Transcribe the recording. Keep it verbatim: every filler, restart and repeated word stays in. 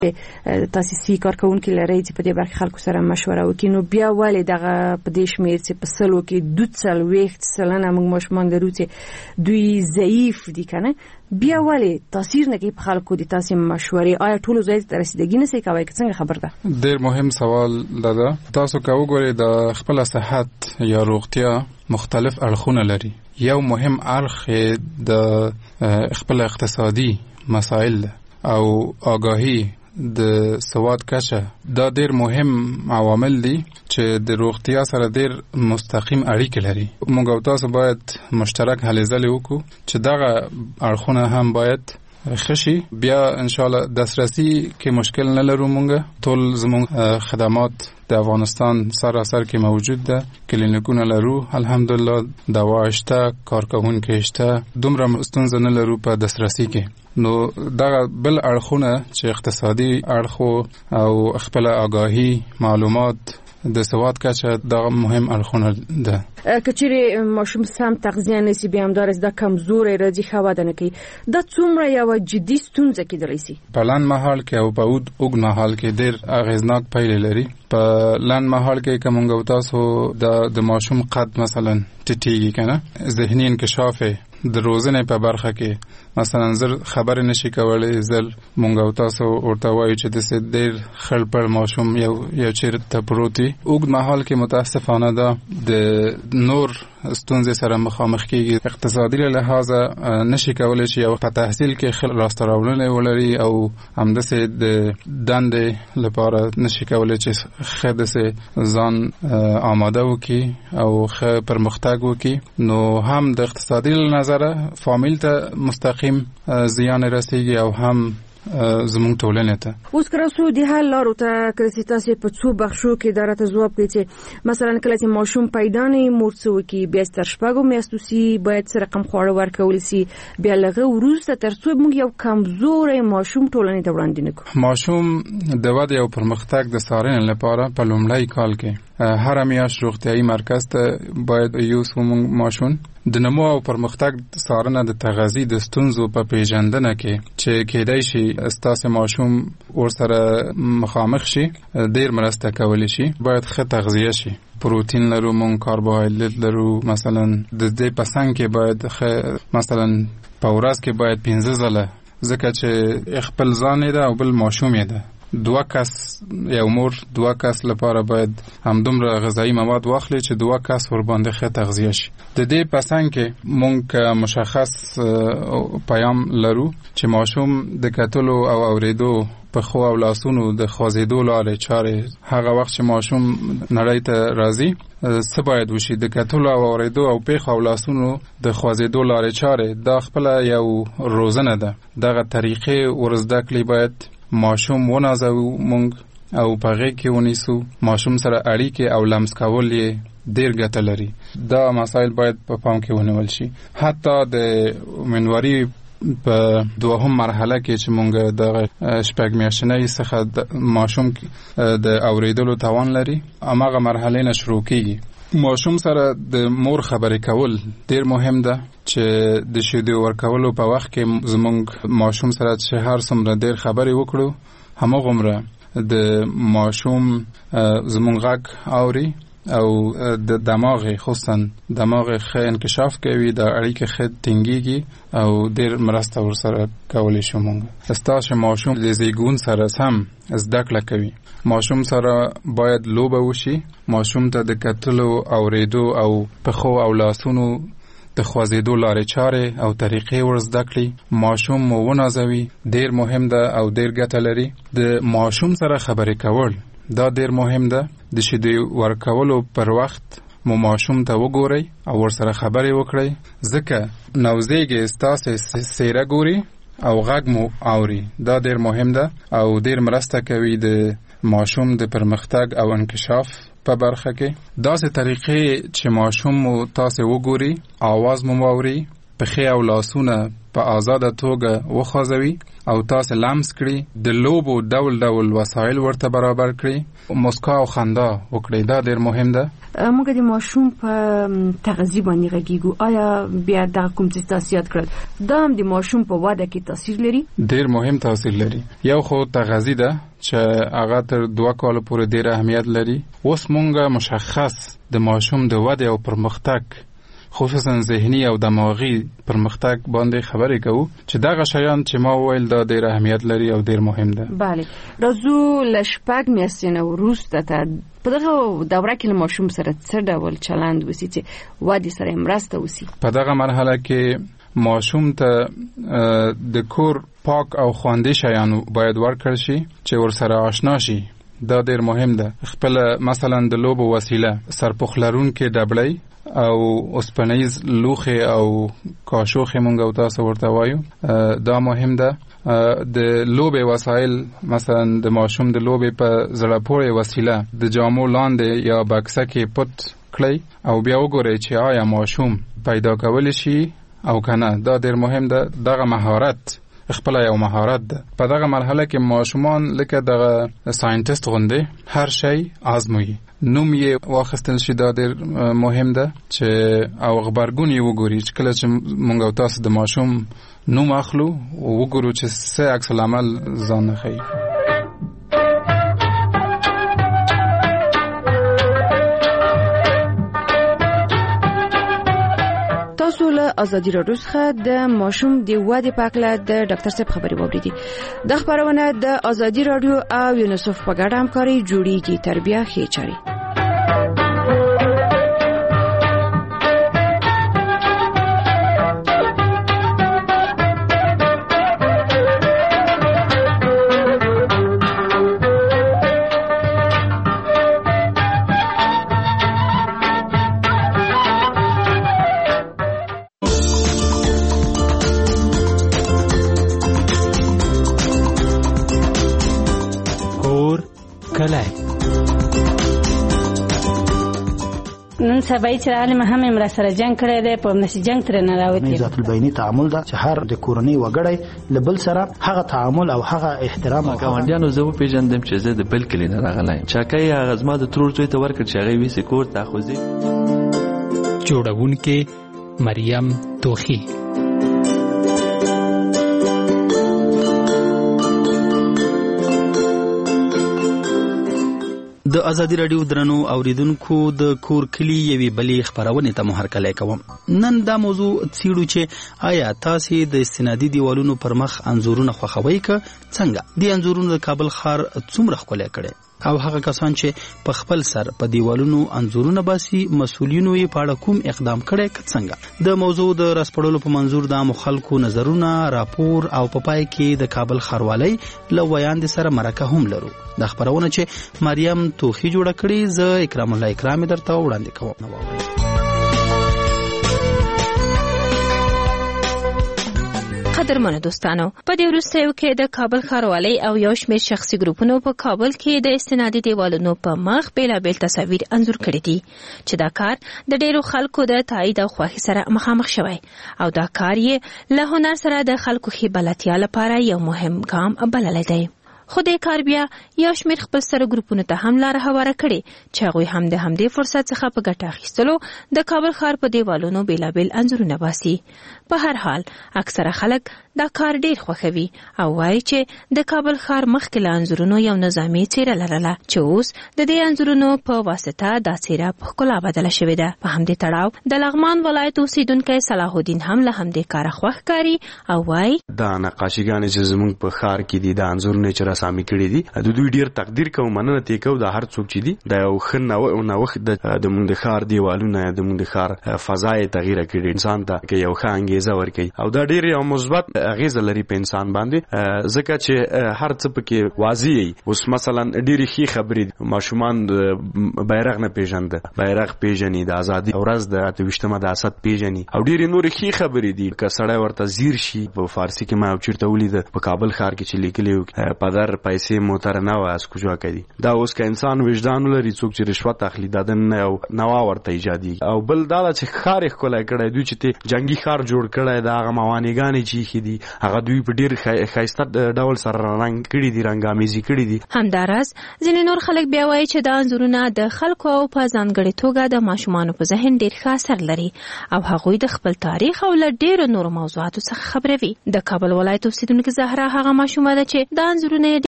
تاسیسي کارکونکي لري چې په دې برخه خلکو سره مشوره وکړي، نو بیا ولې دغه په دې شمېر چې په سلو کې دوه څلوېښت سلنه موږ ماشومان لرو چې دوی ضعیف دي کنه، بیا ولې تاثیر نه کوي په خلکو د تاسو مشورې؟ آیا ټول ځای ته رسیدګي نه سي کوي؟ څنګه خبر ده؟ ډېر مهم سوال ده. تاسو که وګورئ د خپل صحت یا روغتیا مختلف اړخونه لري. یو مهم اړخ د خپل اقتصادي مسائل ده او آگاهی د سواد کچه. دا ډېر مهم عوامل دي چې د روغتیا سره ډېر مستقیم اړیکې لري. موږ او تاسو باید مشترک هلې ځلې وکړو چې دغه اړخونه هم باید خشي. بیا ان شاء الله دسترسي کې مشکل نه لرو. موږ ټول زموږ خدمات د افغانستان سراسر کې موجود ده. کلینیکونه لرو الحمدلله، دوا شته، کارکوونکي شته، دومره ستونزه نه لرو په دسترسي کې. نو دغه بل اړخونه چې اقتصادي اړخ او خپل آگاهی معلومات د سواد کچه دا مهم اړخونه ده. کچېرې ماشوم سم تغذیه نشي بیا هم دارس د کمزوري راځي خو ودانه کوي، دا څومره یو جدي ستونزه کېدلی شي؟ په لنډ مهال کې او په اوږد مهال کې ډېر اغېزناک پایلې لري. په لنډ مهال کې که موږ او تاسو د د ماشوم قد مثلا ټیټېږي کنه، ذهني انکشاف د روزنې په برخه کې مثلا زر خبر نشي کولای، زل مونږ او تاسو ورته وایو چې د ډېر خړ پر ماشوم یو یو چیرته پروتي. اوږد مهال کې متاسفانه ده د نور ستونزې سره مخامخ کیږي. اقتصادي له لحاظه نشي کولای چې یو په تحصیل کې خل راسته راوړنې ولري او همداسې د دندې لپاره نشي کولای چې خدسه ځان آماده وکړي او ښه پرمختګ وکړي. نو هم د اقتصادي له نظره فامیل ته مستقیم زیان رسیږي او هم زمونږ ټولنې ته. اوس کراسو د حل لارو ته کړی تاسو په څو بخښو کې درته ځواب کوي چې مثلا کله چې ماشوم پیدا نه مورڅو کې بیا تر شپږو میاشتو سي باید سره رقم خواړه ورکول سي، بیا لغه وروسته تر څو موږ یو کمزورې ماشوم ټولنې ته وړاندې نکړو. ماشوم د ودې او پرمختګ د څارنې لپاره په لومړی کال کې هر میاشت روغتیايي مرکز ته باید یوسو ماشوم د نمو او پرمختګ څارنه د تغذیې د ستونزو په پیژندنه کې چې کېدای شي ستاسو ماشوم ورسره مخامخ شي ډېر مرسته کولی شي. باید ښه تغذیه شي، پروتین لرو، مونږ کاربوهایدریت لرو. مثلا د دې پسند کې باید ښه مثلا په ورځ کې باید پنځه ځله، ځکه چې خپل ځان ده او بل ماشوم ده. دوه کس یو مور دوه کس لپاره باید همدومره غذایی مواد واخلي چې دوه کس ور باندې ښه تغذیه شي. د دې پسند کې مونږ مشخص پیام لرو چې ماشوم د کتلو او اوریدو په خو او لاسونو د خوځېدو لارې چارې هغه وخت چې ماشوم نړۍ ته راځي څه باید وشي؟ د کتلو او اوریدو او په خو او لاسونو د خوځېدو لارې چارې دا خپل یو روزنه ده. دغه طریقې ورزده کړي باید ماشوم ونازو مونږ او په غېږ کې ونیسو. ماشوم سره اړیکې او لمس کول یې ډېر ګټه لري. دا مسایل باید په پام کې ونیول شي. حتی د منوري په دوهم مرحله کې چې مونږ د شپږ میاشتنۍ څخه ماشوم د اوریدلو توان لري، هماغه مرحله نه شروع کیږي. ماشوم سره د مور خبرې کول ډېر مهم ده چې د شیدو ورکولو په وخت کې زمونږ ماشوم سره چې هر څومره ډېر خبرې وکړو هماغومره د ماشوم زمونږ غږ اوري او د دماغ خصوصا دماغ ښه انکشاف کوي، د اړیکې ښه ټینګېږي او ډېر مرسته ورسره کولی شو. مونږ ستاسو ماشوم د زیږون سره سم زده کړه کوي. ماشوم سره باید لوبه وشي. ماشوم ته د کتلو اوریدو او پښو او لاسونو د خوځېدو لارې چارې او طریقې ورزده کړي. ماشوم مو ونازوي، ډېر مهم ده او ډېر ګټه لري. د ماشوم سره خبرې کول دا ډېر مهم ده. د شیدې ورکولو پر وخت مو ماشوم ته وګورئ او ورسره خبرې وکړئ، ځکه نوزیږي ستاسو څیره ګوري او غږ مو اوري. دا ډېر مهم ده او ډېر مرسته کوي د ماشوم د پرمختګ او انکشاف په برخه کې. داسې طریقې چې ماشوم مو تاسو وګوري، आवाज مو واوري، پښې او لاسونه په آزاده توګه وخوځوي او تاسو لمس کړي، د لوبو ډول ډول وسایل ورته برابر کړي، مسکا او خندا وکړي. دا ډېر مهم ده. موږ د ماشوم په تغذیه باندې غږیږو، آیا بیا دا کوم څه تاسو یاد کړل دا هم د ماشوم په وده کې تاثیر لري؟ ډېر مهم تاثیر لري. یو خو تغذیه ده چې هغه تر دوه کال پورې ډېر اهمیت لري. اوس مونږه مشخص د ماشوم د وده او پرمختګ خصوصا ذهني او دماغي پرمختګ باندې خبرې کوو چې دغه شیان چې ما ویل دا ډېر اهمیت لري او ډېر مهم ده. بله، راځو له شپږ میاشتې نه وروسته ته په دغه دوره کې له ماشوم سره څه ډول چلند وسی چې ودې سره مرسته وسی؟ په دغه مرحله کې ماشوم ته د کور پاک او خوندي شیان باید ورکړل شي چې ورسره آشنا شي. دا ډېر مهم ده. خپل مثلا د لوبو وسیله سرپوښ لرونکې ډبلۍ او اوسپنیز لوښي او کاشوخې مونږ او تاسو ورته وایو، دا مهم ده. د لوبې وسایل مثلا د ماشوم د لوبې په زړه پورې وسیله د جامو لاندې یا بکسه کې پټ کړئ او بیا وګورئ چې آیا ماشوم پیدا کولی شي او کنه. دا ډېر مهم ده. دغه مهارت خپل یو مهارت ده. په دغه مرحله کې ماشومان لکه دغه ساينټیست غوندې هر شی آزموي. نوم یې واخیستل شي، دا ډېر مهم ده چې او غبرګون یې وګوري چې کله چې مونږ او تاسو د ماشوم نوم اخلو وګورو چې څه عکس العمل ځان ښیي. تاسو له ازادي راډیو څخه د ماشوم د ودې په اړه د ډاکټر صاحب خبرې واوریدي. د خبرونه د ازادي راډیو او یونیسف په ګډه همکاري جوړیږي. تربیه ښې چارې. نن سبا چې عالم هم امر سره جنگ کړی دی، په نشي جنگ تر نه راوتی. ذات البینی تعامل دا چې هر د کورنۍ وګړی لبل سره هغه تعامل او هغه احترام او ګاونډیانو زه په پیژندم چې زه د بل کلی نه راغلایم. چاکای هغه زما د ترور څوی ته ورکړ چې هغه ویسې کور ته خوځي. جوړونکې مریم توخی. د ازادي راډیو درنو اوریدونکو د کور کلی یوي بلې خبرونه ته مهرکلی کوم. نن دا موضوع څیړو چې آیا تاسو د استنادي دیوالونو پر مخ انزورونه خوښوي که څنګه؟ د انزورونو د کابل ښار څومره ښکلی کړي او هغه کسان چې په خپل سر په دیوالونو انزورونه باسي مسؤلینو یې په اړه کوم اقدام کړي که څنګه؟ د موضوع د راسپړلو په منظور د عامو خلکو نظرونه، راپور او په پای کې د کابل ښاروالۍ له ویاندې سره مرکه هم لرو. دا خبرونه چې مریم توخی جوړه کړي، زه اکرام الله اکرامي درته وړاندې کوم. قدرمنو دوستانو، په دې وروستیو کې د کابل ښاروالۍ او یو شمېر شخصي ګروپونو په کابل کې د استنادي دیوالونو په مخ بېلابېل تصاویر انځور کړي دي چې دا کار د ډېرو خلکو د تایید او خوښۍ سره مخامخ شوی او دا کار یې له هنر سره د خلکو ښې بلدتیا لپاره یو مهم ګام بللی دی. خو د کار بیا یو شمېر خپل سره ګروپونو ته هم لاره هواره کړې چې هغوی هم د همدې فرصت څخه په ګټه اخیستلو د کابل ښار په دیوالونو بېلابېل انځورونه باسي. په هر حال اکثره خلک دا کار ډېر خوښوي او وایي چې د کابل ښار مخکې له انځورونو یو نظامي څېره لرله چې اوس د دې انځورونو په واسطه دا څېره په ښکلا بدله شوې ده. په همدې تړاو د لغمان ولایت اوسیدونکی صلاح الدین هم له همدې کاره خوښ ښکاري او وایي دا نقاشیګانې چې زموږ په ښار کې دي، دا انځورونه چې راسامي کړي دي، د دوی ډېر تقدیر کوو، مننه ترې کوو. دا هر څوک چې دي دا یو ښه نوښت د زموږ د ښار دیوالونه، زموږ د ښار فضا یې تغییر کړي، انسان ته یو ښه انګیزه ورکوي او دا ډېر یو مثبت اغیزه لري په انسان باندې، ځکه چې هر څه پکې واضح وي. اوس مثلا ډېرې ښې خبرې ماشومان بیرغ نه پیژنده، بیرغ پیژني، د ازادي ورځ د اته ویشتمه د اسد پیژني او ډېرې نورې ښې خبرې دي. که سړی ورته ځیر شي، په فارسي کې ما یو چېرته ولیده په کابل ښار کې چې لیکلي و پدر ډیر پیسې موتر نه واس کوجا کوي دا اوس که انسان وجدان لري څوک چې رشوت اخلي دا د نو نوا ورته ایجادي او بل دا چې خار خلای کړه دوی چې جنگي خار جوړ کړه دا هغه موانګانی چې خېدي هغه دوی په ډیر خایسته ډول سره رنگ کړي دي رنگامیزي کړي دي. همدارس ځینې نور خلک بیا وایي چې دا انځورونه د خلکو او په ځانګړې توګه د ماشومانو په ذهن ډیر ښه اثر لري او هغوی د خپل تاریخ او له ډیرو نورو موضوعاتو څخه خبروي. د کابل ولایت اوسیدونکې زهرا هغه ماشومه ده چې دا انځورونه